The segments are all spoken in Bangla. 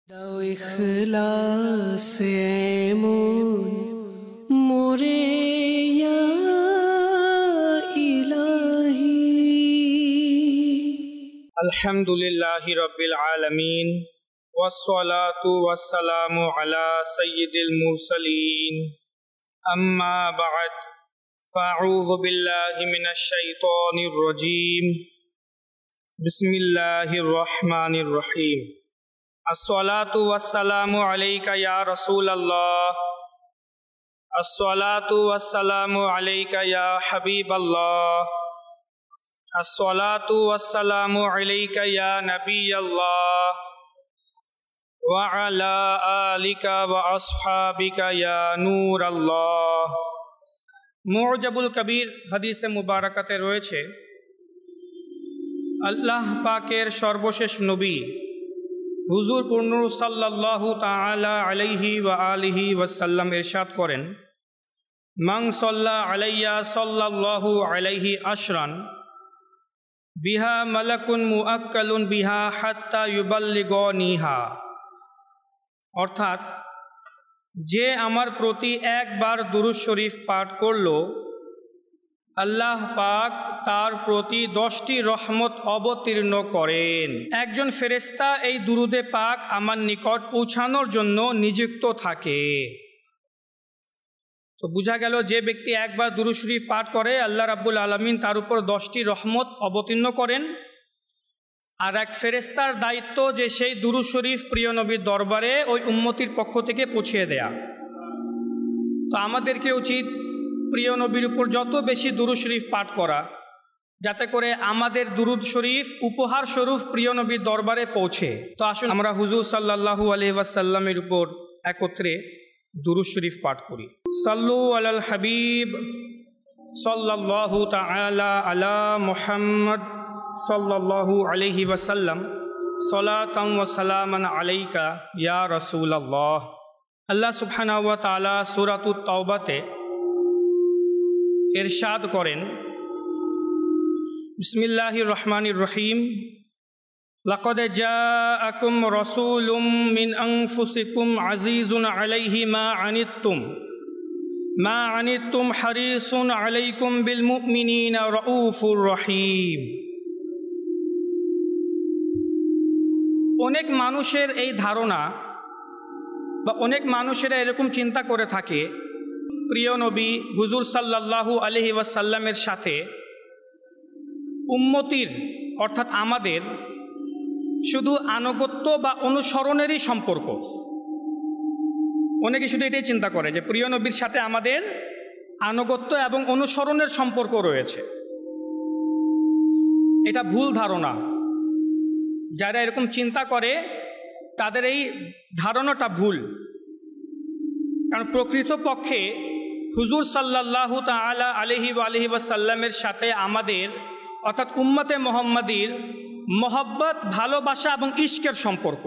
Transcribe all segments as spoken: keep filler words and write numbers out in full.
দাও ইখলাসে এমন মোরে ইয়া ইলাহি। আলহামদুলিল্লাহি রাব্বিল আলামিন ওয়াসসালাতু ওয়াসসালামু আলা সাইয়্যিদিল মুরসালিন আম্মা বা'দ ফাআউযু বিল্লাহি মিনাশ শাইতানির রাজীম বিসমিল্লাহির রহমানির রহিম। আসসালাতু ওয়াসসালামু আলাইকা ইয়া রাসূলাল্লাহ, আসসালাতু ওয়াসসালামু আলাইকা ইয়া হাবিবাল্লাহ, আসসালাতু ওয়াসসালামু আলাইকা ইয়া নাবিয়াল্লাহ ওয়া আলা আলিকা ওয়া আসহাবিকা ইয়া নূরাল্লাহ। মুআজাবুল কবির হাদিসে মুবারাকাতে রয়েছে, আল্লাহ পাকের সর্বশেষ নবী হুজুর পূর্ণ সাল্লাল্লাহু তাআলা আলাইহি ওয়া আলিহি ওয়াসাল্লাম ইরশাদ করেন, মান সাল্লা আলাইয়া সাল্লাল্লাহু আলাইহি আশরান বিহা মালাকুন মুআক্কালুন বিহা হাত্তা ইউবাল্লিগনিহা। অর্থাৎ, যে আমার প্রতি একবার দুরূদ শরীফ পাঠ করল, আল্লাহ পাক তার প্রতি দশটি রহমত অবতীর্ণ করেন। একজন ফেরেশতা এই দুরুদে পাক আমার নিকট পৌঁছানোর জন্য নিযুক্ত থাকে। তো বোঝা গেল, যে ব্যক্তি একবার দুরূদ শরীফ পাঠ করে, আল্লাহ রাব্বুল আলামিন তার উপর দশটি রহমত অবতীর্ণ করেন। আর এক ফেরেশতার দায়িত্ব যে সেই দুরূদ শরীফ প্রিয় নবীর দরবারে ওই উম্মতির পক্ষ থেকে পৌঁছিয়ে দেয়া। তো আমাদেরকে উচিত প্রিয় নবীর উপর যত বেশি দুরূদ শরীফ পাঠ করা, যাতে করে আমাদের দুরূদ শরীফ উপহার স্বরূপ প্রিয় নবীর দরবারে পৌঁছে। তো আসুন আমরা হুজুর সাল্লাল্লাহু আলাইহি ওয়াসাল্লামের উপর একত্রে দুরূদ শরীফ পাঠ করি। সাল্লু আলাল হাবিব সাল্লাল্লাহু তাআলা আলা মুহাম্মদ সাল্লাল্লাহু আলাইহি ওয়াসাল্লাম সালাতান ওয়া সালামান আলাইকা ইয়া রাসূলুল্লাহ। আল্লাহ সুবহানাহু ওয়া তাআলা সূরাতুত তাওবাতে ইরশাদ করেন, বিসমিল্লাহির রহমানির রহিম, লাকাদ জাআকুম রাসূলুম মিন আনফুসিকুম আজিজুন আলাইহি মা আনিতুম মা আনিতুম হারিসুন আলাইকুম বিল মুমিনিনা রাউফুর রহিম। অনেক মানুষের এই ধারণা বা অনেক মানুষেরা এরকম চিন্তা করে থাকে, প্রিয় নবী হুজুর সাল্লাল্লাহু আলাইহি ওয়াসাল্লামের সাথে উম্মতির অর্থাৎ আমাদের শুধু আনুগত্য বা অনুসরণেরই সম্পর্ক। অনেকে শুধু এটাই চিন্তা করে যে প্রিয় নবীর সাথে আমাদের আনুগত্য এবং অনুসরণের সম্পর্ক রয়েছে। এটা ভুল ধারণা। যারা এরকম চিন্তা করে তাদের এই ধারণাটা ভুল। কারণ প্রকৃতপক্ষে হুজুর সাল্লাল্লাহু তাআলা আলাইহি ওয়া আলিহি ওয়াসাল্লামের সাথে আমাদের অর্থাৎ উম্মতে মুহাম্মাদির মহব্বত, ভালোবাসা এবং ইশকের সম্পর্ক।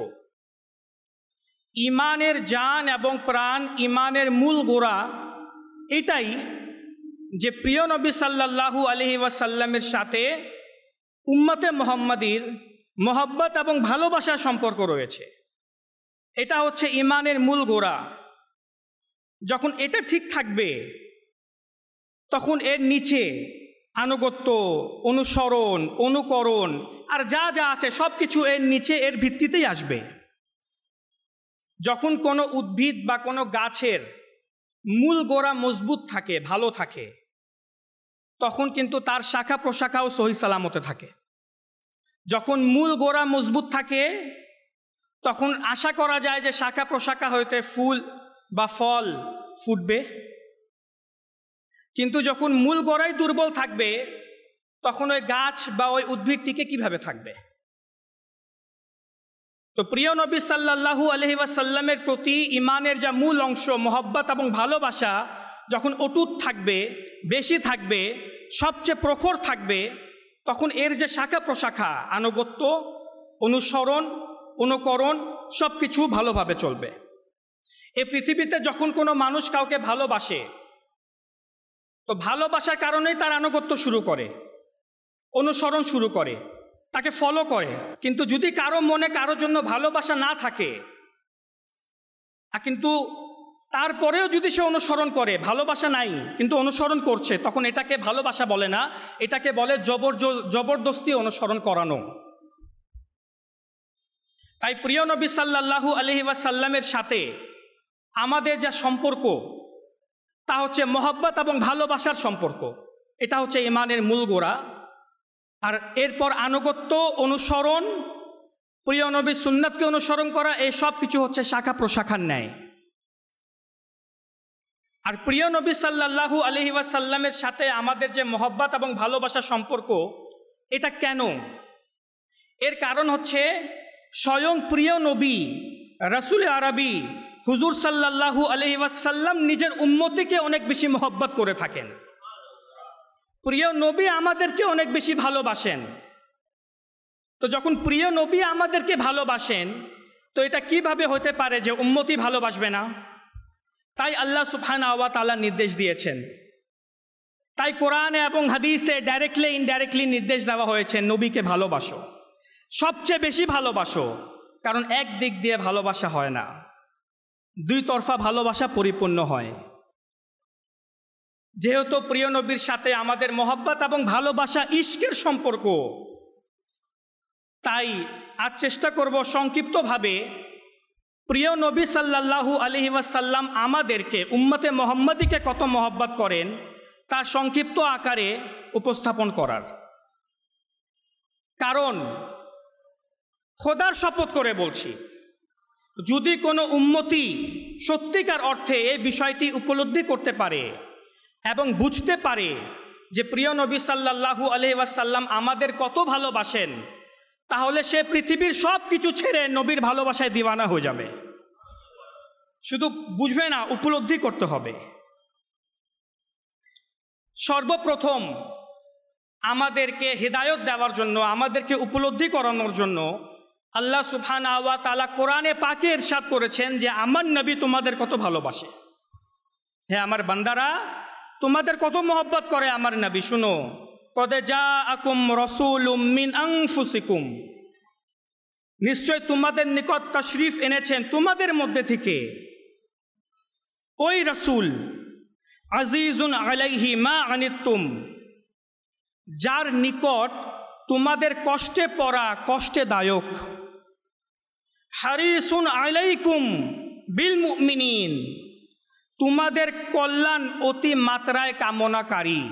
ইমানের জান এবং প্রাণ, ইমানের মূল গোড়া এটাই যে প্রিয় নবী সাল্লাল্লাহু আলাইহি ওয়াসাল্লামের সাথে উম্মতে মুহাম্মাদির মহব্বত এবং ভালোবাসার সম্পর্ক রয়েছে। এটা হচ্ছে ইমানের মূল গোড়া। যখন এটা ঠিক থাকবে, তখন এর নিচে আনুগত্য, অনুসরণ, অনুকরণ আর যা যা আছে সব কিছু এর নিচে, এর ভিত্তিতেই আসবে। যখন কোনো উদ্ভিদ বা কোনো গাছের মূল গোড়া মজবুত থাকে, ভালো থাকে, তখন কিন্তু তার শাখা প্রশাখাও সহি সালামতে থাকে। যখন মূল গোড়া মজবুত থাকে, তখন আশা করা যায় যে শাখা প্রশাখা হইতে ফুল বা ফল ফুটবে। কিন্তু যখন মূল গোড়াই দুর্বল থাকবে, তখন ওই গাছ বা ওই উদ্ভিদ টিকে কিভাবে থাকবে? তো প্রিয় নবী সাল্লাল্লাহু আলাইহি ওয়াসাল্লামের প্রতি ইমানের যা মূল অংশ মহব্বত এবং ভালোবাসা যখন অটুট থাকবে, বেশি থাকবে, সবচেয়ে প্রখর থাকবে, তখন এর যে শাখা প্রশাখা, আনুগত্য, অনুসরণ, অনুকরণ সব কিছু ভালোভাবে চলবে। এই পৃথিবীতে যখন কোনো মানুষ কাউকে ভালোবাসে, তো ভালোবাসার কারণেই তার আনুগত্য শুরু করে, অনুসরণ শুরু করে, তাকে ফলো করে। কিন্তু যদি কারো মনে কারোর জন্য ভালোবাসা না থাকে, কিন্তু তারপরেও যদি সে অনুসরণ করে, ভালোবাসা নাই কিন্তু অনুসরণ করছে, তখন এটাকে ভালোবাসা বলে না, এটাকে বলে জবর জবরদস্তি অনুসরণ করানো। তাই প্রিয় নবী সাল্লাল্লাহু আলাইহি ওয়াসাল্লামের সাথে আমাদের যা সম্পর্ক তা হচ্ছে মহব্বত এবং ভালোবাসার সম্পর্ক। এটা হচ্ছে ঈমানের মূল গোড়া। আর এরপর আনুগত্য, অনুসরণ, প্রিয় নবীর সুন্নাতকে অনুসরণ করা, এই সব কিছু হচ্ছে শাখা প্রশাখার ন্যায়। আর প্রিয় নবী সাল্লাল্লাহু আলাইহি ওয়াসাল্লামের সাথে আমাদের যে মহব্বত এবং ভালোবাসার সম্পর্ক, এটা কেন? এর কারণ হচ্ছে স্বয়ং প্রিয় নবী রাসূল আরবি হুজুর সাল্লাল্লাহু আলাইহি ওয়াসাল্লাম নিজের উম্মতিকে অনেক বেশি মহব্বত করে থাকেন। প্রিয় নবী আমাদেরকে অনেক বেশি ভালোবাসেন। তো যখন প্রিয় নবী আমাদেরকে ভালোবাসেন, তো এটা কিভাবে হতে পারে যে উম্মতি ভালোবাসবে না? তাই আল্লাহ সুবহানাহু ওয়া তাআলা নির্দেশ দিয়েছেন। তাই কোরআনে এবং হাদিসে ডাইরেক্টলি ইনডাইরেক্টলি নির্দেশ দেওয়া হয়েছে, নবীকে ভালোবাসো, সবচেয়ে বেশি ভালোবাসো। কারণ এক দিক দিয়ে ভালোবাসা হয় না, দুই তরফা ভালোবাসা পরিপূর্ণ হয়। যেহেতু প্রিয় নবীর সাথে আমাদের মহব্বত এবং ভালোবাসা ইশকের সম্পর্ক, তাই আজ চেষ্টা করব সংক্ষিপ্তভাবে প্রিয় নবী সাল্লাল্লাহু আলাইহি ওয়াসাল্লাম আমাদেরকে, উম্মতে মুহাম্মাদীকে কত মহব্বত করেন তা সংক্ষিপ্ত আকারে উপস্থাপন করার। কারণ খোদার শপথ করে বলছি, যদি কোনো উম্মতি সত্যিকার অর্থে এই বিষয়টি উপলব্ধি করতে পারে এবং বুঝতে পারে যে প্রিয় নবী সাল্লাল্লাহু আলাইহি ওয়াসাল্লাম আমাদের কত ভালোবাসেন, তাহলে সে পৃথিবীর সব কিছু ছেড়ে নবীর ভালোবাসায় দিওয়ানা হয়ে যাবে। শুধু বুঝবে না, উপলব্ধি করতে হবে। সর্বপ্রথম আমাদেরকে হিদায়ত দেওয়ার জন্য, আমাদেরকে উপলব্ধি করানোর জন্য আল্লাহ সুবহানাহু ওয়া তাআলা কোরআনে পাকে ইরশাদ করেছেন যে আমার নবী তোমাদের কত ভালোবাসে। হে আমার বান্দারা, তোমাদের কত মহব্বত করে আমার নবী। শুনো, কদ জাআকুম রাসূলুম মিন আনফুসিকুম, নিশ্চয় তোমাদের নিকট তাশরীফ এনেছেন তোমাদের মধ্যে থেকে ওই রাসূল, আজিজুন আলাইহি মা আনিতুম, যার নিকট তোমাদের কষ্টে পড়া কষ্টদায়ক, হারিসুন আলাইকুম বিল মুমিনিন, তোমাদের কল্যাণ অতি মাত্রায় কামনাকারী,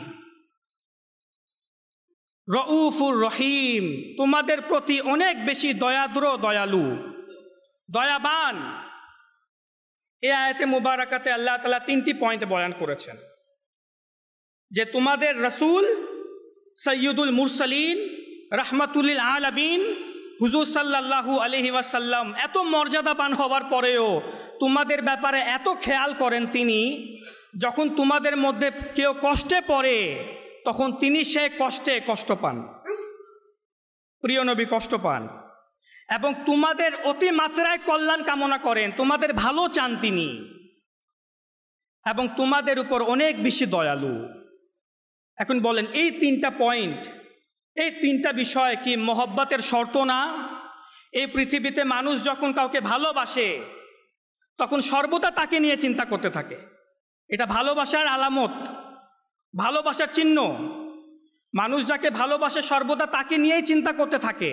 রউফুর রহিম, তোমাদের প্রতি অনেক বেশি দয়াদ্র, দয়ালু, দয়াবান। এই আয়াতে মুবারাকাতে আল্লাহ তাআলা তিনটি পয়েন্ট বয়ান করেছেন যে তোমাদের রাসূল সৈয়দুল মুরসালিন রাহমাতুল লিল আলামিন হুজুর সাল্লাল্লাহু আলাইহি ওয়াসাল্লাম এত মর্যাদাবান হওয়ার পরেও তোমাদের ব্যাপারে এত খেয়াল করেন তিনি। যখন তোমাদের মধ্যে কেউ কষ্টে পড়ে তখন তিনি সে কষ্টে কষ্ট পান, প্রিয় নবী কষ্ট পান, এবং তোমাদের অতি মাত্রায় কল্যাণ কামনা করেন, তোমাদের ভালো চান তিনি, এবং তোমাদের উপর অনেক বেশি দয়ালু। এখন বলেন, এই তিনটা পয়েন্ট, এই তিনটা বিষয় কি মহব্বতের শর্ত না? এই পৃথিবীতে মানুষ যখন কাউকে ভালোবাসে তখন সর্বদা তাকে নিয়ে চিন্তা করতে থাকে। এটা ভালোবাসার আলামত, ভালোবাসার চিহ্ন। মানুষ যাকে ভালোবাসে সর্বদা তাকে নিয়েই চিন্তা করতে থাকে।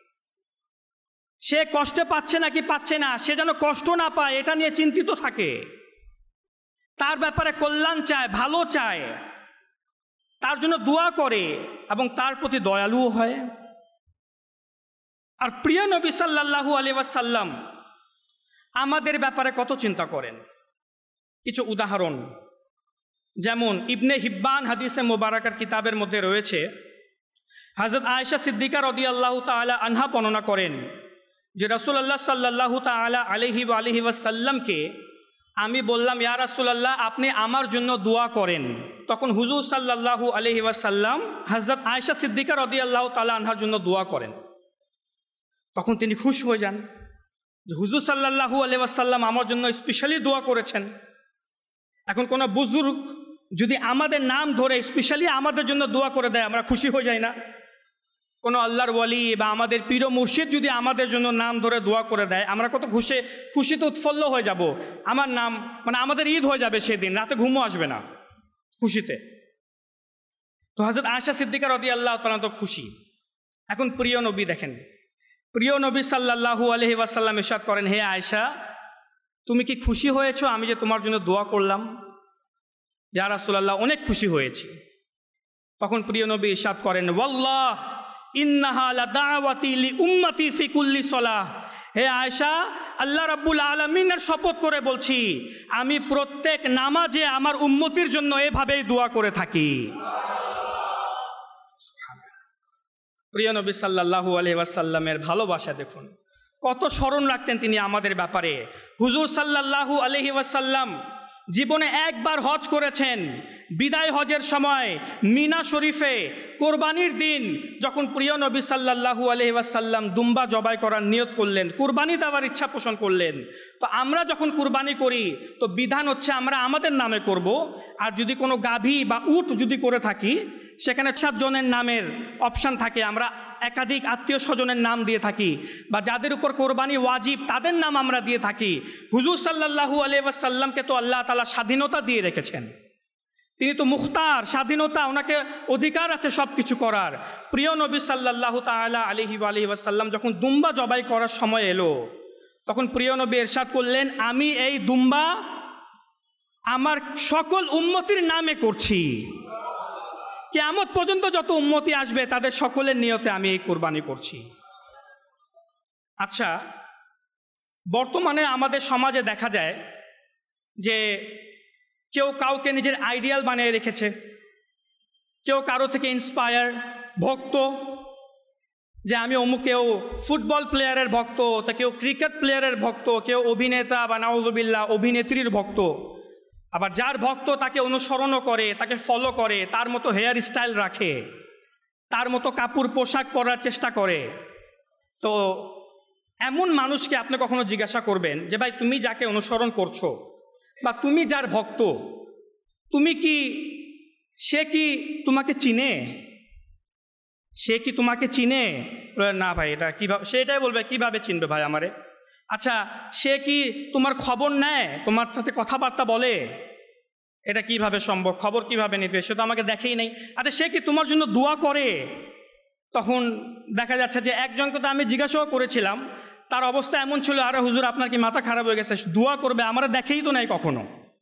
সে কষ্টে পাচ্ছে নাকি পাচ্ছে না, সে যেন কষ্ট না পায় এটা নিয়ে চিন্তিত থাকে। তার ব্যাপারে কল্যাণ চায়, ভালো চায়, তার জন্য দোয়া করে এবং তার প্রতি দয়ালুও হয়। আর প্রিয় নবী সাল্লাল্লাহু আলাইহি ওয়াসাল্লাম আমাদের ব্যাপারে কত চিন্তা করেন। কিছু উদাহরণ, যেমন ইবনে হিব্বান হাদিসে মুবারাকার কিতাবের মধ্যে রয়েছে, হযরত আয়েশা সিদ্দিকা রাদিয়াল্লাহু তাআলা আনহা বর্ণনা করেন যে রাসূলুল্লাহ সাল্লাল্লাহু তাআলা আলাইহি ওয়া আলিহি ওয়াসাল্লামকে আমি বললাম, ইয়া রাসূলুল্লাহ আপনি আমার জন্য দোয়া করেন। তখন হুজুর সাল্লাল্লাহু আলাইহি ওয়াসাল্লাম হযরত আয়েশা সিদ্দিকা রাদিয়াল্লাহু তাআলা আনহার জন্য দোয়া করেন। তখন তিনি খুশি হয়ে যান যে হুজুর সাল্লাল্লাহু আলাইহি ওয়াসাল্লাম আমার জন্য স্পেশালি দোয়া করেছেন। এখন কোনো বুজুর্গ যদি আমাদের নাম ধরে স্পেশালি আমাদের জন্য দোয়া করে দেয়, আমরা খুশি হয়ে যাই না? কোনো আল্লাহর ওয়ালি বা আমাদের পীর মুর্শিদ যদি আমাদের জন্য নাম ধরে দোয়া করে দেয়, আমরা কত খুশি খুশিতে উৎফুল্ল হয়ে যাব। আমার নাম মানে আমাদের ঈদ হয়ে যাবে, সেদিন রাতে ঘুমও আসবে না খুশিতে। তো হযরত আয়েশা সিদ্দিকা রাদিয়াল্লাহু তাআলা তো খুশি। এখন প্রিয় নবী দেখেন, প্রিয় নবী সাল্লাল্লাহু আলাইহি ওয়াসাল্লাম ইরশাদ করেন, হে আয়েশা, তুমি কি খুশি হয়েছো আমি যে তোমার জন্য দোয়া করলাম? ইয়া রাসূলুল্লাহ, অনেক খুশি হয়েছি। তখন প্রিয় নবী ইরশাদ করেন, ওয়াল্লাহ ইন্নাহা লাদাওয়াতি লিউম্মতি ফি কুল্লি সালাহ। হে আয়েশা, আল্লাহ রাব্বুল আলামিনের শপথ করে বলছি, আমি প্রত্যেক নামাজে আমার উম্মতির জন্য এভাবেই দোয়া করে থাকি। প্রিয় নবী সাল্লাল্লাহু আলাইহি ওয়াসাল্লামের ভালোবাসা দেখুন, কত স্মরণ রাখতেন তিনি আমাদের ব্যাপারে। হুজুর সাল্লাল্লাহু আলাইহি ওয়াসাল্লাম জীবনে একবার হজ করেছেন। বিদায় হজের সময় মিনা শরীফে কোরবানির দিন যখন প্রিয় নবী সাল্লাল্লাহু আলাইহি ওয়াসাল্লাম দুম্বা জবাই করার নিয়ত করলেন, কুরবানি দেওয়ার ইচ্ছা পোষণ করলেন। তো আমরা যখন কুরবানি করি তো বিধান হচ্ছে আমরা আমাদের নামে করব, আর যদি কোনো গাভী বা উট যদি করে থাকি সেখানে সাতজনের নামের অপশান থাকে, আমরা একাধিক আত্মীয় স্বজনের নাম দিয়ে থাকি, বা যাদের উপর কোরবানি ওয়াজিব তাদের নাম আমরা দিয়ে থাকি। হুজুর সাল্লাল্লাহু আলাইহি ওয়াসাল্লামকে তো আল্লাহ তাআলা স্বাধীনতা দিয়ে রেখেছেন, তিনি তো মুখতার, স্বাধীনতা, ওনাকে অধিকার আছে সব কিছু করার। প্রিয় নবী সাল্লাল্লাহু তাআলা আলাইহি ওয়াসাল্লাম যখন দুম্বা জবাই করার সময় এলো, তখন প্রিয় নবী ইরশাদ করলেন, আমি এই দুম্বা আমার সকল উম্মতির নামে করছি, কিয়ামত পর্যন্ত যত উম্মতি আসবে তাদের সকলের নিয়তে আমি এই কোরবানি করছি। আচ্ছা, বর্তমানে আমাদের সমাজে দেখা যায় যে কেউ কাউকে নিজের আইডিয়াল বানিয়ে রেখেছে, কেউ কারো থেকে ইন্সপায়ার, ভক্ত, যে আমি অমুক, কেউ ফুটবল প্লেয়ারের ভক্ত, তা কেউ ক্রিকেট প্লেয়ারের ভক্ত, কেউ অভিনেতা বা নাউযুবিল্লাহ অভিনেত্রীর ভক্ত। আবার যার ভক্ত তাকে অনুসরণও করে, তাকে ফলো করে, তার মতো হেয়ার স্টাইল রাখে, তার মতো কাপড় পোশাক পরার চেষ্টা করে। তো এমন মানুষকে আপনি কখনো জিজ্ঞাসা করবেন যে ভাই তুমি যাকে অনুসরণ করছো বা তুমি যার ভক্ত, তুমি কি সে কি তোমাকে চিনে? সে কি তোমাকে চিনে? না ভাই, এটা কীভাবে, সে এটাই বলবে কীভাবে চিনবে ভাই আমারে। আচ্ছা, সে কি তোমার খবর নেয়, তোমার সাথে কথাবার্তা বলে? এটা কিভাবে সম্ভব? খবর কিভাবে নেবে? সে তো আমাকে দেখেই নেই। আচ্ছা, সে কি তোমার জন্য দোয়া করে? তখন দেখা যাচ্ছে যে একজনকে তো আমি জিজ্ঞাসাও করেছিলাম, তার অবস্থা এমন ছিল, আরে হুজুর আপনার কি মাথা খারাপ হয়ে গেছে, দোয়া করবে, আমরা দেখেই তো নাই কখনো।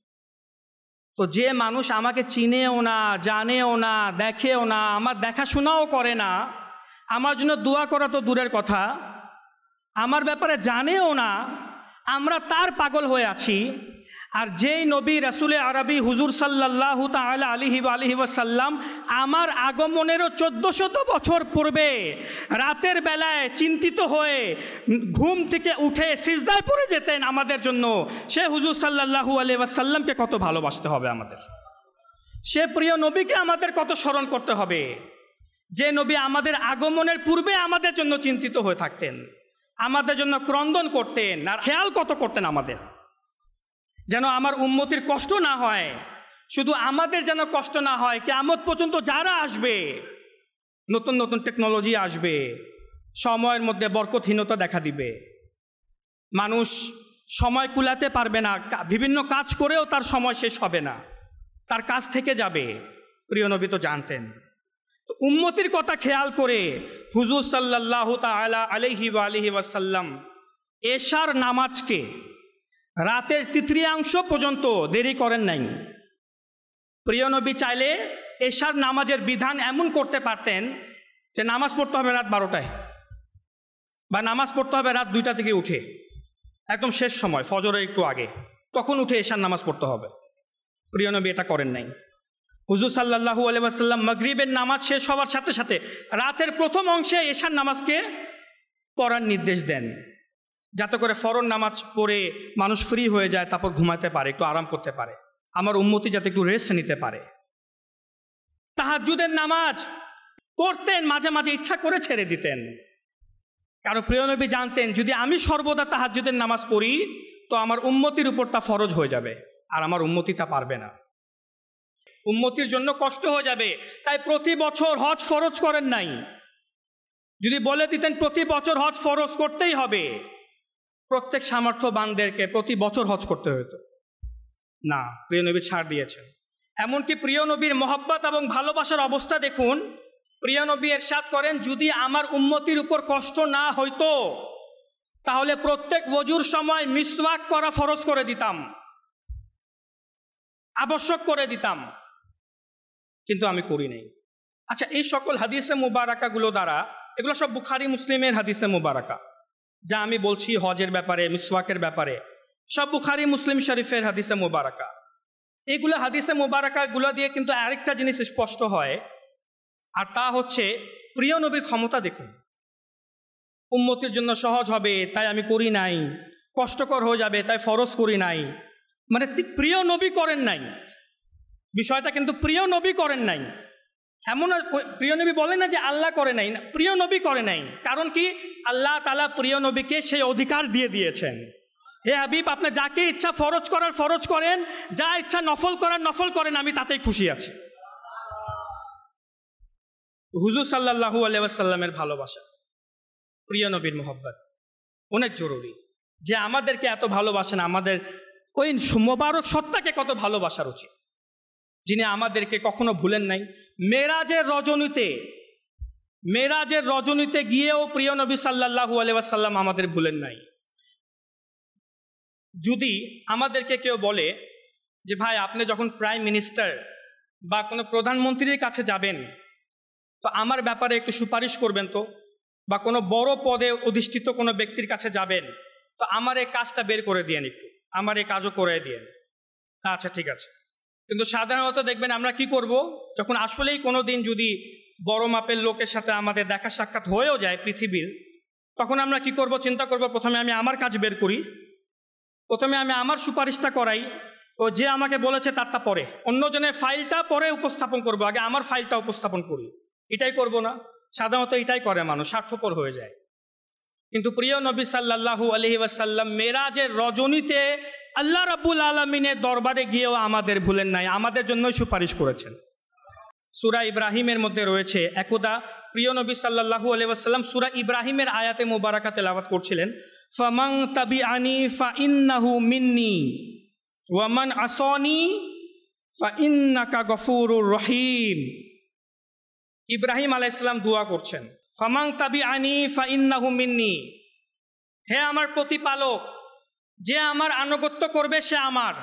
তো যে মানুষ আমাকে চিনেও না, জানেও না, দেখেও না, আমার দেখাশোনাও করে না, আমার জন্য দোয়া করা তো দূরের কথা, আমার ব্যাপারে জানেও না, আমরা তার পাগল হয়ে আছি। আর যেই নবী রাসূলে আরবি হুজুর সাল্লাল্লাহু তাআলা আলাইহি আলাইহি ওয়াসাল্লাম আমার আগমনেরও চোদ্দশত বছর পূর্বে রাতের বেলায় চিন্তিত হয়ে ঘুম থেকে উঠে সিজদায় পড়ে যেতেন আমাদের জন্য, সে হুজুর সাল্লাল্লাহু আলাইহি ওয়াসাল্লামকে কত ভালোবাসতে হবে আমাদের, সে প্রিয় নবীকে আমাদের কত স্মরণ করতে হবে, যে নবী আমাদের আগমনের পূর্বে আমাদের জন্য চিন্তিত হয়ে থাকতেন, আমাদের জন্য ক্রন্দন করতেন, আর খেয়াল কত করতেন আমাদের, যেন আমার উম্মতির কষ্ট না হয়, শুধু আমাদের যেন কষ্ট না হয়, কিয়ামত পর্যন্ত যারা আসবে, নতুন নতুন টেকনোলজি আসবে, সময়ের মধ্যে বরকতহীনতা দেখা দিবে, মানুষ সময় কুলাতে পারবে না, বিভিন্ন কাজ করেও তার সময় শেষ হবে না, তার কাজ থেকে যাবে। প্রিয় নবী তো জানতেন। তো উম্মতির কথা খেয়াল করে হুজুর সাল্লাল্লাহু তাআলা আলাইহি আলাইহি ওয়াসাল্লাম এশার নামাজকে রাতের তৃতীয়াংশ পর্যন্ত দেরি করেন নাই। প্রিয় নবী চাইলে এশার নামাজের বিধান এমন করতে পারতেন যে নামাজ পড়তে হবে রাত বারোটায়, বা নামাজ পড়তে হবে রাত দুইটা থেকে উঠে, একদম শেষ সময় ফজরের একটু আগে, তখন উঠে এশার নামাজ পড়তে হবে। প্রিয় নবী এটা করেন নাই। হুজুর সাল্লাল্লাহু আলাইহি ওয়াসাল্লাম মাগরিবের নামাজ শেষ হওয়ার সাথে সাথে রাতের প্রথম অংশে এশার নামাজকে পড়ার নির্দেশ দেন, যাতে করে ফরজ নামাজ পড়ে মানুষ ফ্রি হয়ে যায়, তারপর ঘুমাতে পারে, একটু আরাম করতে পারে, আমার উম্মতি যাতে একটু রেস্ট নিতে পারে। তাহাজ্জুদের নামাজ পড়তেন, মাঝে মাঝে ইচ্ছা করে ছেড়ে দিতেন, কারণ প্রিয় নবী জানতেন যদি আমি সর্বদা তাহাজ্জুদের নামাজ পড়ি তো আমার উম্মতির উপর তা ফরজ হয়ে যাবে, আর আমার উম্মতি তা পারবে না, উম্মতির জন্য কষ্ট হয়ে যাবে। তাই প্রতি বছর হজ ফরজ করেন নাই, যদি বলে দিতেন প্রতি বছর হজ ফরজ করতেই হবে, প্রত্যেক সামর্থ্যবানদেরকে প্রতি বছর হজ করতে হতো না, প্রিয় নবী ছাড় দিয়েছেন। এমনকি প্রিয় নবীর মহব্বত এবং ভালোবাসার অবস্থা দেখুন, প্রিয় নবী ইরশাদ করেন, যদি আমার উম্মতির উপর কষ্ট না হইতো তাহলে প্রত্যেক ওযুর সময় মিসওয়াক করা ফরজ করে দিতাম, আবশ্যক করে দিতাম, কিন্তু আমি করি নাই। আচ্ছা, এই সকল হাদিসে মুবারাকাগুলো দ্বারা, এগুলো সব বুখারী মুসলিমের হাদিসে মুবারাকা, যা আমি বলছি হজের ব্যাপারে, মিসওয়াকের ব্যাপারে, সব বুখারী মুসলিম শরীফের হাদিসে মুবারাকা। এইগুলো হাদিসে মুবারাকাগুলো দিয়ে কিন্তু আরেকটা জিনিস স্পষ্ট হয়, আর তা হচ্ছে প্রিয় নবীর ক্ষমতা দেখুন। উম্মতের জন্য সহজ হবে তাই আমি করি নাই, কষ্টকর হয়ে যাবে তাই ফরজ করি নাই, মানে প্রিয় নবী করেন নাই, বিষয়টা কিন্তু প্রিয় নবী করেন নাই। এমন প্রিয় নবী বলে না যে আল্লাহ করে নাই, না, প্রিয় নবী করে নাই। কারণ কি? আল্লাহ তাআলা প্রিয় নবীকে সেই অধিকার দিয়ে দিয়েছেন, হে হাবিব, আপনি যাকে ইচ্ছা ফরজ করার ফরজ করেন, যা ইচ্ছা নফল করার নফল করেন, আমি তাতেই খুশি আছি। হুজুর সাল্লাল্লাহু আলাইহি ওয়াসাল্লামের ভালোবাসা, প্রিয় নবীর মোহব্বত অনেক জরুরি। যে আমাদেরকে এত ভালোবাসেন, আমাদের ওই মোবারক সত্তাকে কত ভালোবাসার উচিত, যিনি আমাদেরকে কখনো ভুলেন নাই। মেরাজের রজনীতে মেরাজের রজনীতে গিয়েও প্রিয় নবী সাল্লাল্লাহু আলাইহি ওয়াসাল্লাম আমাদের ভুলেন নাই। যদি আমাদেরকে কেউ বলে যে ভাই, আপনি যখন প্রাইম মিনিস্টার বা কোনো প্রধানমন্ত্রীর কাছে যাবেন তো আমার ব্যাপারে একটু সুপারিশ করবেন তো, বা কোনো বড় পদে অধিষ্ঠিত কোনো ব্যক্তির কাছে যাবেন তো আমার এই কাজটা বের করে দিয়েন, একটু আমার এই কাজও করে দিয়েন। আচ্ছা, ঠিক আছে। কিন্তু সাধারণত দেখবেন আমরা কি করব, যখন আসলেই কোনো দিন যদি বড় মাপের লোকের সাথে আমাদের দেখা সাক্ষাৎ হয়েও যায় পৃথিবীর, তখন আমরা কি করব, চিন্তা করব প্রথমে আমি আমার কাজ বের করি, প্রথমে আমি আমার সুপারিশটা করাই, ও যে আমাকে বলেছে তারটা পরে, অন্যজনের ফাইলটা পরে উপস্থাপন করব, আগে আমার ফাইলটা উপস্থাপন করি। এটাই করব না? সাধারণত এটাই করে মানুষ, স্বার্থপর হয়ে যায়। কিন্তু প্রিয় নবী সাল্লাল্লাহু আলাইহি ওয়াসাল্লাম মেরাজের রজনীতে আল্লাহ রাব্বুল আলামিনের দরবারে গিয়েও আমাদের ভুলেন নাই, আমাদের জন্যই সুপারিশ করেছেন। সূরা ইব্রাহিমের মধ্যে রয়েছে, একদা প্রিয় নবী সাল্লাল্লাহু আলাইহি ওয়াসাল্লাম সূরা ইব্রাহিমের আয়াতে মুবারাকা তেলাওয়াত করছিলেন, ফামান তাবিআনি ফাইন্নাহু মিন্নি ওয়া মান আসানি ফাইন্নাকা গফুরুর রহিম। ইব্রাহিম আলাইহিস সালাম দোয়া করছেন, ফামান তাবিআনি ফাইন্নাহু মিন্নি, হে আমার প্রতিপালক, যে আমার আনুগত্য করবে সে আমার,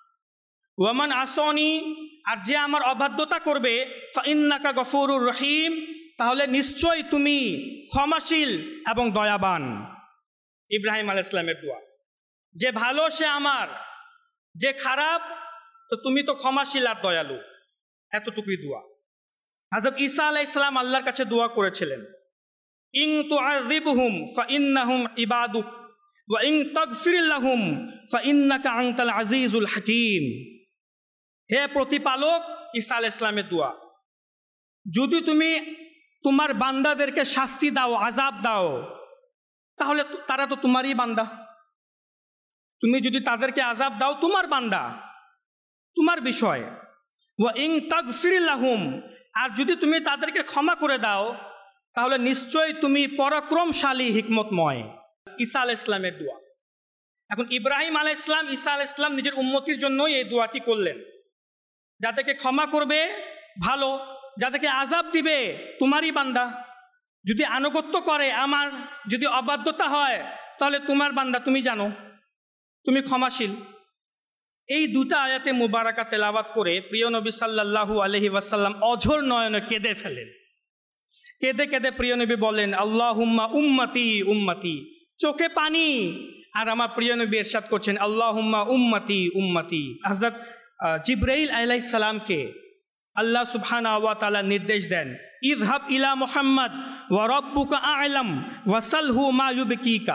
ওয়া মান আসানি, আর যে আমার অবাধ্যতা করবে, ফাইন্নাকা গফুরুর রহিম, তাহলে নিশ্চয়ই তুমি ক্ষমাশীল এবং দয়াবান। ইব্রাহিম আলাইহিস সালামের দোয়া, যে ভালো সে আমার, যে খারাপ তো তুমি তো ক্ষমাশীল আর দয়ালু, এতটুকুই দোয়া। হযরত ঈসা আলাইহিস সালাম আল্লাহর কাছে দোয়া করেছিলেন, ইন তুআযিবহুম ফাইন্নাহুম ইবাদুক ওয়া ইন তাগফির লাহুম ফাইন্নাকা আনতাল আজিজুল হাকীম। হে প্রতিপালক, ঈসা আলাইহিস সালামের দোয়া, যদি তুমি তোমার বান্দাদেরকে শাস্তি দাও, আযাব দাও, তাহলে তারা তো তোমারই বান্দা। তুমি যদি তাদেরকে আযাব দাও, তোমার বান্দা, তোমার বিষয়। ওয়া ইন তাগফির লাহুম, আর যদি তুমি তাদেরকে ক্ষমা করে দাও, তাহলে নিশ্চয়ই তুমি পরাক্রমশালী, হিকমতময়। ঈসা আলাইহিস সালামের দোয়া। এখন ইব্রাহিম আলাইহিস সালাম, ঈসা আলাইহিস সালাম নিজের উম্মতির জন্যই এই দোয়াটি করলেন, যাদেরকে ক্ষমা করবে ভালো, যাদেরকে আযাব দিবে তোমারই বান্দা, যদি আনুগত্য করে আমার, যদি অবাধ্যতা হয় তাহলে তোমার বান্দা, তুমি জানো, তুমি ক্ষমাশীল। এই দুটা আয়াতে মুবারাকা তেলাওয়াত করে প্রিয় নবী সাল্লাল্লাহু আলাইহি ওয়াসাল্লাম অঝোর নয়নে কেঁদে ফেলেন। কেঁদে কেঁদে প্রিয় নবী বলেন, আল্লাহুম্মা উম্মতি উম্মতি, চোখে পানি। আর আমার প্রিয় নবী ইরশাদ করছেন, আল্লাহুম্মা উম্মতি উম্মতি। হযরত জিবরাইল আলাইহিস সালামকে আল্লাহ সুবহানাহু ওয়া তাআলা নির্দেশ দেন, ইযহাব ইলা মুহাম্মদ ওয়া রাব্বুকা আ'লাম ওয়াসালহু মা ইউবকিকা।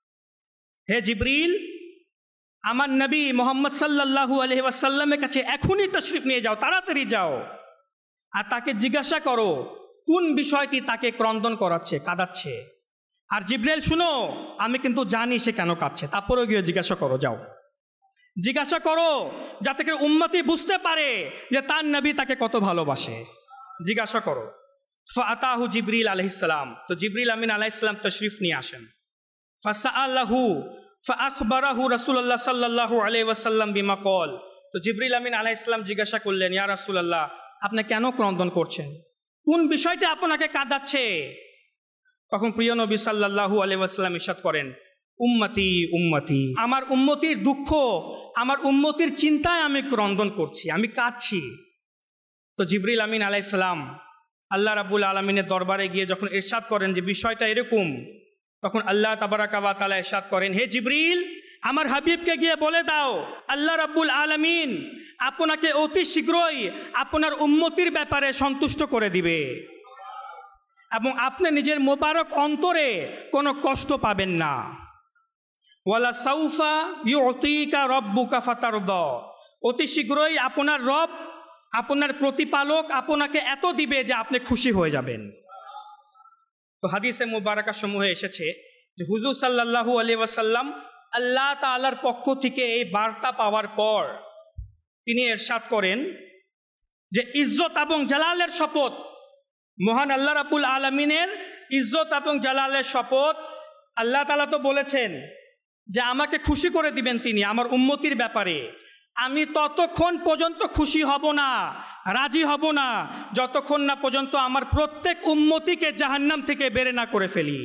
হে জিবরিল, আমার নবী মুহাম্মদ সাল্লাল্লাহু আলাইহি ওয়াসাল্লামের কাছে এখনই তশরিফ নিয়ে যাও, তাড়াতাড়ি যাও, আর তাকে জিজ্ঞাসা করো কোন বিষয়টি তাকে ক্রন্দন করাচ্ছে, কাঁদাচ্ছে। আর জিবরাইল, শুনো, আমি কিন্তু জানি সে কেন কাঁদছে, তারপরেও গিয়ে জিজ্ঞাসা করো, যাও জিজ্ঞাসা করো, যাতে করে উম্মতি বুঝতে পারে যে তার নবী তাকে কত ভালোবাসে। জিজ্ঞাসা করো। ফাআতাহু জিবরিল আলাইহিস সালাম, তো জিবরিল আমিন আলাইহিস সালাম তশরিফ নিয়ে আসেন। ফাসআলাহু ফাআখবারাহু রাসূলুল্লাহ সাল্লাল্লাহু আলাইহি ওয়াসাল্লাম বিমা ক্বাল, তো জিবরিল আমিন আলাইহিস সালাম জিজ্ঞাসা করলেন, ইয়া রাসূলুল্লাহ, আপনি কেন ক্রন্দন করছেন, কোন বিষয়টা আপনাকে কাঁদাচ্ছে? তখন প্রিয় নবী সাল্লাল্লাহু আলাইহি ওয়াসাল্লাম ইরশাদ করেন, উম্মতি উম্মতি, আমার উম্মতির দুঃখ, আমার উম্মতির চিন্তায় আমি ক্রন্দন করছি, আমি কাঁদছি। তো জিবরিল আমিন আলাইহিস সালাম আল্লাহ রাব্বুল আলামিনের দরবারে গিয়ে যখন ইরশাদ করেন যে বিষয়টা এরকম, তখন আল্লাহ তাবারাকা ওয়া তাআলা ইরশাদ করেন, হে জিবরিল, আমার হাবিবকে গিয়ে বলে দাও আল্লাহ রাব্বুল আলামিন আপনাকে অতি শীঘ্রই আপনার উম্মতির ব্যাপারে সন্তুষ্ট করে দিবে এবং আপনি নিজের মোবারক অন্তরে কোনো কষ্ট পাবেন না। ওয়ালা সাউফা ইউতিকা রব্বুকা ফাতারদা, অতি শীঘ্রই আপনার রব, আপনার প্রতিপালক আপনাকে এত দিবে যে আপনি খুশি হয়ে যাবেন। তো হাদিসে মুবারাকা সমূহে এসেছে যে হুজুর সাল্লাল্লাহু আলাইহি ওয়াসাল্লাম আল্লাহ তাআলার পক্ষ থেকে এই বার্তা পাওয়ার পর তিনি ইরশাদ করেন যে ইজ্জত এবং জালালের শপথ, মহান আল্লাহ রাব্বুল আলামিনের ইজ্জত এবং জালালের শপথ, আল্লাহ তাআলা তো বলেছেন যে আমাকে খুশি করে দিবেন তিনি আমার উম্মতির ব্যাপারে, আমি ততক্ষণ পর্যন্ত খুশি হব না, রাজি হব না, যতক্ষণ না পর্যন্ত আমার প্রত্যেক উম্মতিকে জাহান্নাম থেকে বের না করে ফেলি।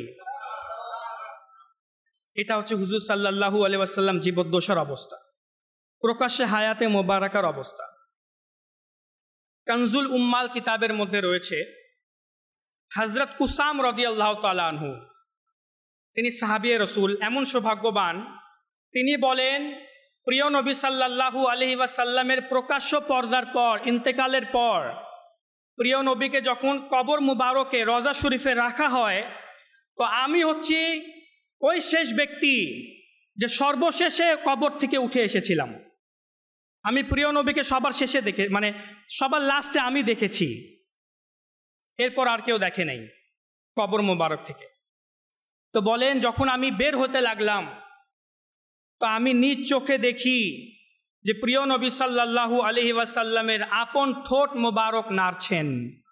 এটা হচ্ছে হুজুর সাল্লাল্লাহু আলাইহি ওয়াসাল্লাম জীবদ্দশার অবস্থা, প্রকাশ্যে হায়াতে মোবারকার অবস্থা। কানজুল উম্মাল কিতাবের মধ্যে রয়েছে হযরত কুসাম রাদিয়াল্লাহু তাআলা আনহু, তিনি সাহাবিয়ে রসুল, এমন সৌভাগ্যবান, তিনি বলেন প্রিয় নবী সাল্লাল্লাহু আলাইহি ওয়াসাল্লামের প্রকাশ্য পর্দার পর, ইন্তেকালের পর প্রিয় নবীকে যখন কবর মুবারকে রওজা শরীফে রাখা হয়, তো আমি হচ্ছি ওই শেষ ব্যক্তি যে সর্বশেষে কবর থেকে উঠে এসেছিলাম। আমি প্রিয় নবীকে সবার শেষে দেখে, মানে সবার লাস্টে আমি দেখেছি, এরপর আর কেউ দেখে নাই কবর মুবারক থেকে। তো বলেন যখন আমি বের হতে লাগলাম, তো আমি নিজ চোখে দেখি যে প্রিয় নবী সাল্লাল্লাহু আলাইহি ওয়াসাল্লামের আপন ঠোঁট মোবারক নাড়ছেন।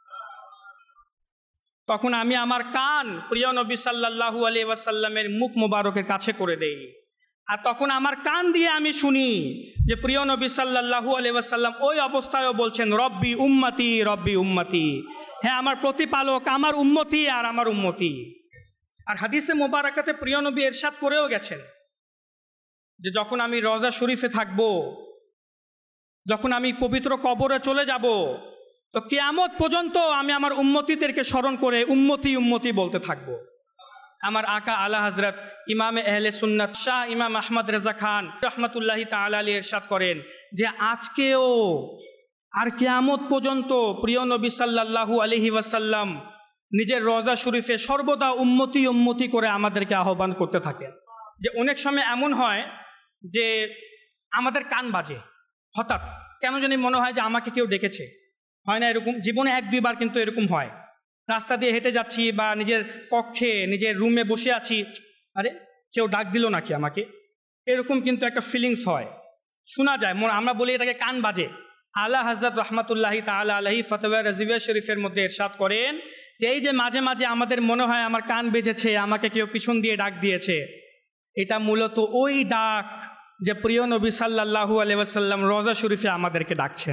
তখন আমি আমার কান প্রিয় নবী সাল্লাল্লাহু আলাইহি ওয়াসাল্লামের মুখ মোবারকের কাছে করে দেই, আর তখন আমার কান দিয়ে আমি শুনি যে প্রিয় নবী সাল্লাল্লাহু আলাইহি ওয়াসাল্লাম ওই অবস্থায়ও বলছেন, রব্বি উম্মতি রব্বি উম্মতি, হ্যাঁ আমার প্রতিপালক, আমার উম্মতি আর আমার উম্মতি। আর হাদিসে মোবারকাতে প্রিয় নবী ইরশাদ করেও গেছেন যে যখন আমি রওজা শরীফে থাকব, যখন আমি পবিত্র কবরে চলে যাব, তো কিয়ামত পর্যন্ত আমি আমার উম্মতিদেরকে স্মরণ করে উম্মতি উম্মতি বলতে থাকব। আমার আকা আলা হযরত ইমামে আহলে সুন্নাত শাহ ইমাম আহমদ রেজা খান রহমতুল্লাহি তাআলা আলাইহি ইরশাদ করেন যে আজকেও আর কিয়ামত পর্যন্ত প্রিয় নবী সাল্লাল্লাহু আলাইহি ওয়াসাল্লাম নিজের রওজা শরীফে সর্বদা উম্মতি উম্মতি করে আমাদেরকে আহ্বান করতে থাকেন। যে অনেক সময় এমন হয় যে আমাদের কান বাজে, হঠাৎ কেন জানি মনে হয় যে আমাকে কেউ ডেকেছে, হয় না এরকম? জীবনে এক দুইবার কিন্তু এরকম হয়, রাস্তা দিয়ে হেঁটে যাচ্ছি বা নিজের কক্ষে নিজের রুমে বসে আছি, আরে কেউ ডাক দিল নাকি আমাকে, এরকম কিন্তু একটা ফিলিংস হয়, শোনা যায়, আমরা বলি এটাকে কান বাজে। আলা হযরত রহমাতুল্লাহি তাআলা আলাইহি ফতোয়া রাজিয়া শরীফের মধ্যে ইরশাদ করেন যে এই যে মাঝে মাঝে আমাদের মনে হয় আমার কান বেজেছে, আমাকে কেউ পিছন দিয়ে ডাক দিয়েছে, এটা মূলত ওই ডাক যে প্রিয় নবী সাল্লাল্লাহু আলাইহি ওয়াসাল্লাম রওজা শরীফে আমাদেরকে ডাকছেন।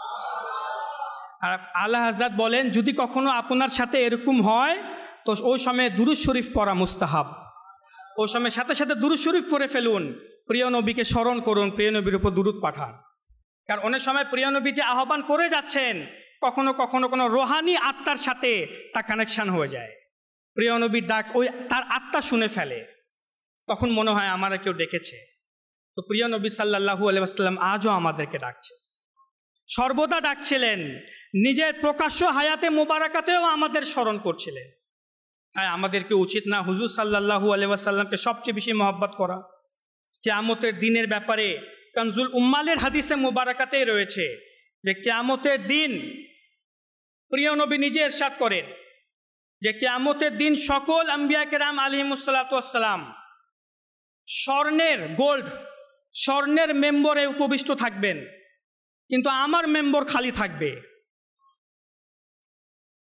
আর আলা হযরত বলেন যদি কখনো আপনার সাথে এরকম হয় তো ওই সময় দুরূদ শরীফ পড়া মুস্তাহাব, ওই সময় সাথে সাথে দুরূদ শরীফ পড়ে ফেলুন, প্রিয় নবীকে স্মরণ করুন, প্রিয় নবীর উপর দুরূদ পাঠান। কারণ অনেক সময় প্রিয় নবী যে আহ্বান করে যাচ্ছেন কখনো কখনো কোনো রোহানি আত্মার সাথে তা কানেকশান হয়ে যায়, প্রিয় নবীর ডাক ওই তার আত্মা শুনে ফেলে, তখন মনে হয় আমার কেউ ডেকেছে। তো প্রিয় নবী সাল্লাল্লাহু আলাইহি ওয়াসাল্লাম আজও আমাদেরকে ডাকছে, সর্বদা ডাকছিলেন, নিজের প্রকাশ্য হায়াতে মোবারকাতেও আমাদের স্মরণ করছিলেন। তাই আমাদেরকে উচিত না হুজুর সাল্লাল্লাহু আলাইহি ওয়াসাল্লামকে সবচেয়ে বেশি মহব্বত করা? কিয়ামতের দিনের ব্যাপারে কানজুল উম্মালের হাদিসে মোবারকাতেই রয়েছে যে কিয়ামতের দিন প্রিয় নবী নিজে ইরশাদ করেন যে কিয়ামতের দিন সকল আম্বিয়া কেরাম আলাইহিমুস সালাতু ওয়াস সালাম স্বর্ণের গোল্ড স্বর্ণের মেম্বরে উপবিষ্ট থাকবেন, কিন্তু আমার মেম্বর খালি থাকবে।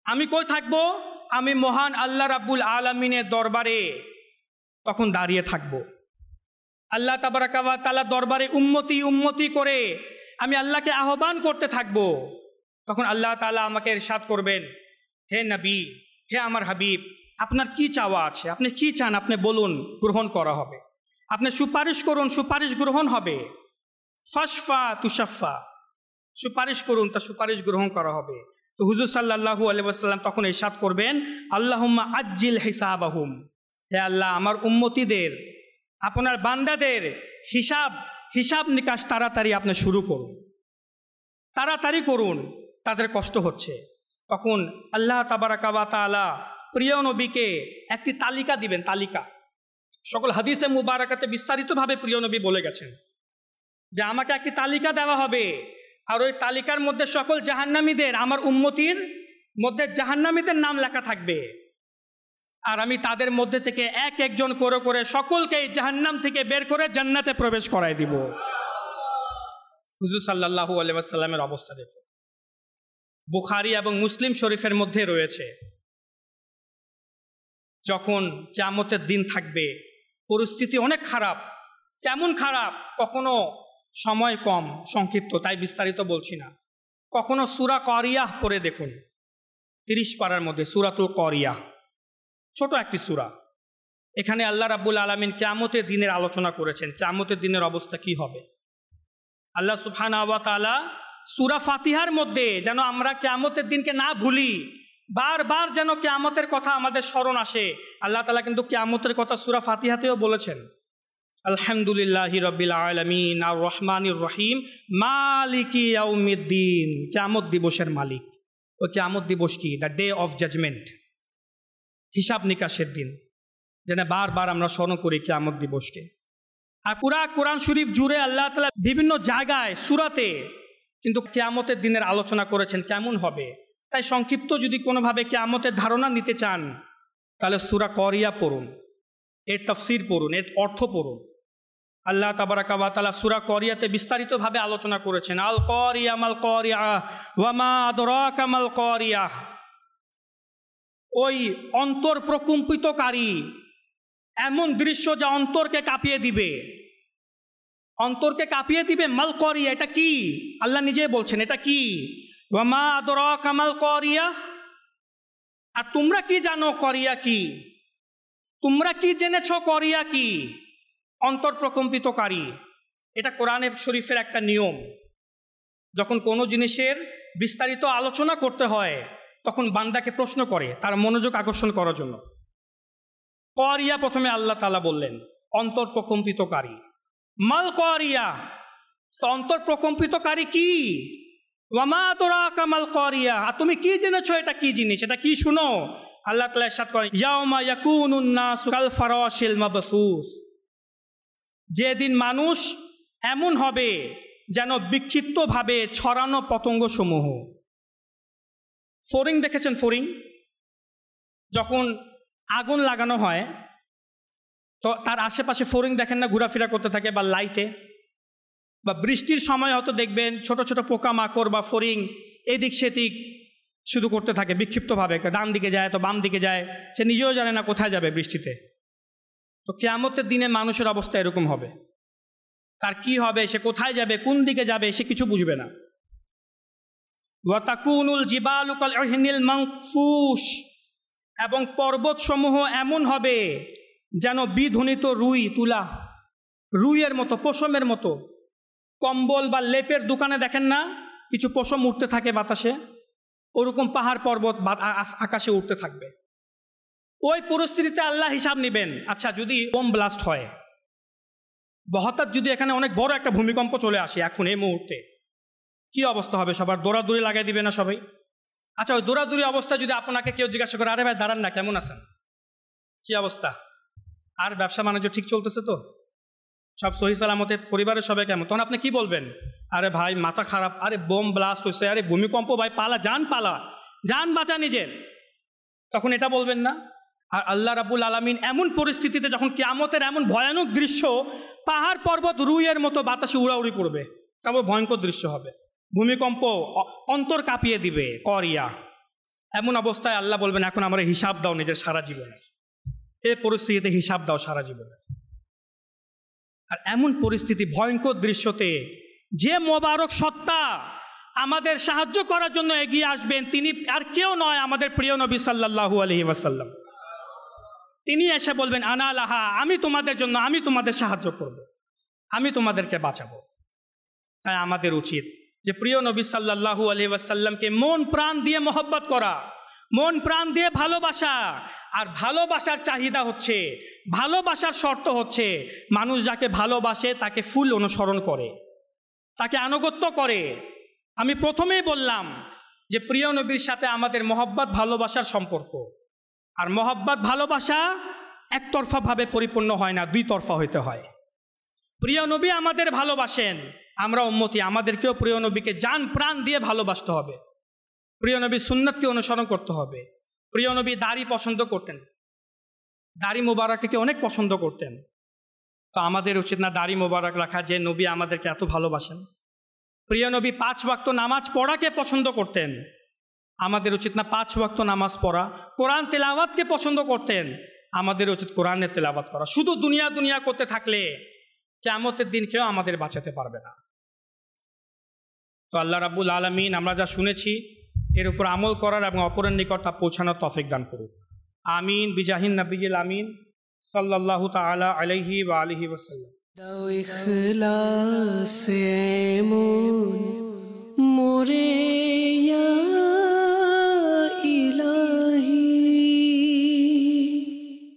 আমি কই থাকবো? আমি মহান আল্লাহ রাব্বুল আলামিনের দরবারে তখন দাঁড়িয়ে থাকবো। আল্লাহ তাবারাকা ওয়া তাআলা দরবারে উম্মতি উম্মতি করে আমি আল্লাহকে আহ্বান করতে থাকবো। তখন আল্লাহ তাআলা আমাকে ইরশাদ করবেন, হে নবী, হে আমার হাবিব, আপনার কি চাওয়া আছে? আপনি কি চান? আপনি বলুন, গ্রহণ করা হবে। আপনি সুপারিশ করুন, সুপারিশ গ্রহণ হবে। ফাশফা তুশাফা, সুপারিশ করুন, তা সুপারিশ গ্রহণ করা হবে। তো হুজুর সাল্লাল্লাহু আলাইহি ওয়াসাল্লাম তখন ইরশাদ করবেন, আল্লাহুম্মা আজ্জিল হিসাবাহুম, হে আল্লাহ আমার উম্মতিদের, আপনার বান্দাদের হিসাব হিসাব নিকাশ তাড়াতাড়ি আপনি শুরু করুন, তাড়াতাড়ি করুন, তাদের কষ্ট হচ্ছে। তখন আল্লাহ তাবারাকা ওয়া তাআলা প্রিয় নবীকে একটি তালিকা দিবেন, তালিকা। সকল হাদিসে মুবারাকাতে বিস্তারিতভাবে প্রিয় নবী বলে গেছেন যে আমাকে একটি তালিকা দেওয়া হবে, আর ওই তালিকার মধ্যে সকল জাহান্নামীদের, আমার উম্মতির মধ্যে জাহান্নামীদের নাম লেখা থাকবে, আর আমি তাদের মধ্যে থেকে এক একজন করে করে সকলকে জাহান্নাম থেকে বের করে জান্নাতে প্রবেশ করাই দিব। হুজুর সাল্লাল্লাহু আলাইহি ওয়াসাল্লামের অবস্থা দেখো, বুখারী এবং মুসলিম শরীফের মধ্যে রয়েছে, যখন কিয়ামতের দিন থাকবে পরিস্থিতি অনেক খারাপ। কেমন খারাপ? কখনো সময় কম, সংক্ষিপ্ত, তাই বিস্তারিত বলছি না। কখনো সূরা কারিয়াহ পড়ে দেখুন, তিরিশ পারার মধ্যে সূরাতুল কারিয়াহ, ছোট একটি সূরা। এখানে আল্লাহ রাব্বুল আলামিন কিয়ামতের দিনের আলোচনা করেছেন, কিয়ামতের দিনের অবস্থা কি হবে। আল্লাহ সুবহানাহু ওয়া তাআলা সূরা ফাতিহার মধ্যে যেন আমরা কিয়ামতের দিনকে না ভুলি, বারবার যেন কিয়ামতের কথা আমাদের স্মরণ আসে। আল্লাহ তাআলা কিন্তু কিয়ামতের কথা সূরা ফাতিহাতেও বলেছেন, আলহামদুলিল্লাহি রাব্বিল আলামিন আর রহমানির রহিম মালিকি ইয়াউমিদ্দিন, কিয়ামত দিবসের মালিক। ওই কিয়ামত দিবস কি? দ্য ডে অফ জাজমেন্ট, হিসাব নিকাশের দিন, যেন বারবার আমরা স্মরণ করি কিয়ামত দিবসকে। আর পুরা কোরআন শরীফ জুড়ে আল্লাহ তাআলা বিভিন্ন জায়গায় সূরাতে কিন্তু কিয়ামতের দিনের আলোচনা করেছেন কেমন হবে। তাই সংক্ষিপ্ত যদি কোনোভাবে কিয়ামতের ধারণা নিতে চান তাহলে সূরা কারিয়া পড়ুন, এর তাফসীর পড়ুন, এর অর্থ পড়ুন। আল্লাহ তাবারাকা ওয়া তাআলা সূরা কারিয়াতে বিস্তারিতভাবে আলোচনা করেছেন, আল কারিয়া মাল কারিয়া ওয়া মা আদরাকা মাল কারিয়া, ওই অন্তর প্রকম্পিতকারী এমন দৃশ্য যা অন্তরকে কাঁপিয়ে দিবে, অন্তরকে কাঁপিয়ে দিবে। মাল কারিয়া, এটা কি? আল্লাহ নিজেই বলছেন এটা কি? ওয়া মা আদরাকা মাল কারিয়া, আর তোমরা কি জানো কারিয়া কি? তোমরা কি জেনেছ কারিয়া কি? অন্তর প্রকম্পিতকারী। এটা কোরআনের শরীফের একটা নিয়ম, যখন কোনো জিনিসের বিস্তারিত আলোচনা করতে হয় তখন বান্দাকে প্রশ্ন করে তার মনোযোগ আকর্ষণ করার জন্য। কারিয়া প্রথমে আল্লাহ তাআলা বললেন অন্তর প্রকম্পিতকারী। মাল কারিয়া, তো অন্তর প্রকম্পিতকারী কি? ওয়া মা আদরাকা মাল কারিয়া, আর তুমি কি জেনেছো এটা কি জিনিস, এটা কি? শুনো, আল্লাহ তাআলা ইরশাদ করেন, ইয়াউমা ইয়াকুনুন নাসু কাল ফারাশিল মাবসুস, যেদিন মানুষ এমন হবে যেন বিক্ষিপ্তভাবে ছড়ানো পতঙ্গ সমূহ। ফড়িং দেখেছেন? ফড়িং যখন আগুন লাগানো হয় তো তার আশেপাশে ফড়িং দেখেন না, ঘোরাফেরা করতে থাকে, বা লাইটে, বা বৃষ্টির সময় হয়তো দেখবেন ছোট ছোট পোকামাকড় বা ফড়িং এদিক সেদিক শুধু করতে থাকে বিক্ষিপ্তভাবে, ডান দিকে যায় তো বাম দিকে যায়, সে নিজেও জানে না কোথায় যাবে বৃষ্টিতে। তো কিয়ামতের দিনে মানুষের অবস্থা এরকম হবে, তার কি হবে, সে কোথায় যাবে, কোন দিকে যাবে, সে কিছু বুঝবে না। ওয়া তাকুনুল জিবালু কাল ইহনিল মানফুশ, এবং পর্বতসমূহ এমন হবে যেন বিধনিত রুই তুলা, রুইয়ের মতো, পশমের মতো। কম্বল বা লেপের দোকানে দেখেন না কিছু পশম উঠতে থাকে বাতাসে, ওরকম পাহাড় পর্বত আকাশে উঠতে থাকবে। ওই পরিস্থিতিতে আল্লাহ হিসাব নেবেন। আচ্ছা, যদি বোম ব্লাস্ট হয় বা হঠাৎ যদি এখানে অনেক বড় একটা ভূমিকম্প চলে আসে এখন এই মুহূর্তে, কি অবস্থা হবে? সবার দৌড়াদৌড়ি লাগাই দিবে না সবাই? আচ্ছা, ওই দৌড়াদৌড়ি অবস্থায় যদি আপনাকে কেউ জিজ্ঞাসা করে, আরে ভাই দাঁড়ান না, কেমন আছেন, কি অবস্থা, আর ব্যবসা বাণিজ্য ঠিক চলতেছে তো, সব সহি সালামতে, পরিবারের সবাই কেমন, তখন আপনি কি বলবেন? আরে ভাই মাথা খারাপ, আরে বোম ব্লাস্ট হয়েছে, আরে ভূমিকম্প, ভাই পালা, যান পালা, যান বাঁচা নিজের, তখন এটা বলবেন না? আর আল্লাহ রাব্বুল আলামিন এমন পরিস্থিতিতে যখন কিয়ামতের এমন ভয়ানক দৃশ্য, পাহাড় পর্বত রুইয়ের মতো বাতাসে উড়াউড়ি করবে, তারপর ভয়ঙ্কর দৃশ্য হবে, ভূমিকম্প অন্তর কাঁপিয়ে দিবে, কারিয়া। এমন অবস্থায় আল্লাহ বলবেন এখন আমার হিসাব দাও নিজের সারা জীবনের, এ পরিস্থিতিতে হিসাব দাও সারা জীবনের। আর এমন পরিস্থিতি, ভয়ঙ্কর দৃশ্যতে যে মোবারক সত্তা আমাদের সাহায্য করার জন্য এগিয়ে আসবেন তিনি আর কেউ নয়, আমাদের প্রিয় নবী সাল্লাল্লাহু আলাইহি ওয়াসাল্লাম। তিনি এসে বলবেন আনা লাহা, আমি তোমাদের জন্য, আমি তোমাদের সাহায্য করব, আমি তোমাদেরকে বাঁচাবো। তাই আমাদের উচিত যে প্রিয় নবী সাল্লাল্লাহু আলাইহি ওয়াসাল্লামকে মন প্রাণ দিয়ে মহব্বত করা, মন প্রাণ দিয়ে ভালোবাসা। আর ভালোবাসার চাহিদা হচ্ছে, ভালোবাসার শর্ত হচ্ছে মানুষ যাকে ভালোবাসে তাকে ফুল অনুসরণ করে, তাকে আনুগত্য করে। আমি প্রথমেই বললাম যে প্রিয় নবীর সাথে আমাদের মহব্বত ভালোবাসার সম্পর্ক। আর মহব্বত ভালোবাসা একতরফাভাবে পরিপূর্ণ হয় না, দুই তরফা হইতে হয়। প্রিয় নবী আমাদের ভালোবাসেন, আমরা উম্মতি, আমাদেরকেও প্রিয় নবীকে জান প্রাণ দিয়ে ভালোবাসতে হবে, প্রিয় নবীর সুন্নাতকে অনুসরণ করতে হবে। প্রিয় নবী দাড়ি পছন্দ করতেন, দাড়ি মোবারককে অনেক পছন্দ করতেন। তো আমাদের উচিত না দাড়ি মোবারক রাখা যে নবী আমাদেরকে এত ভালোবাসেন? প্রিয় নবী পাঁচ ওয়াক্ত নামাজ পড়াকে পছন্দ করতেন, আমাদের উচিত না পাঁচ ওয়াক্ত নামাজ পড়া? কোরআন তেলাওয়াতকে পছন্দ করতেন, আমাদের উচিত কোরআনের তেলাওয়াত করা। শুধু দুনিয়া দুনিয়া করতে থাকলে কিয়ামতের দিন কেউ আমাদের বাঁচাতে পারবে না। তো আল্লাহ রাব্বুল আলামিন আমরা যা শুনেছি এর উপর আমল করার এবং অপরের নিকট তা পৌঁছানোর তৌফিক দান করুন। আমিন বিজাহিন নবিয়িল আমিন সাল্লাল্লাহু তাআলা আলাইহি ওয়া আলিহি ওয়াসাল্লাম। দাও ইখলাসে এমন মোরে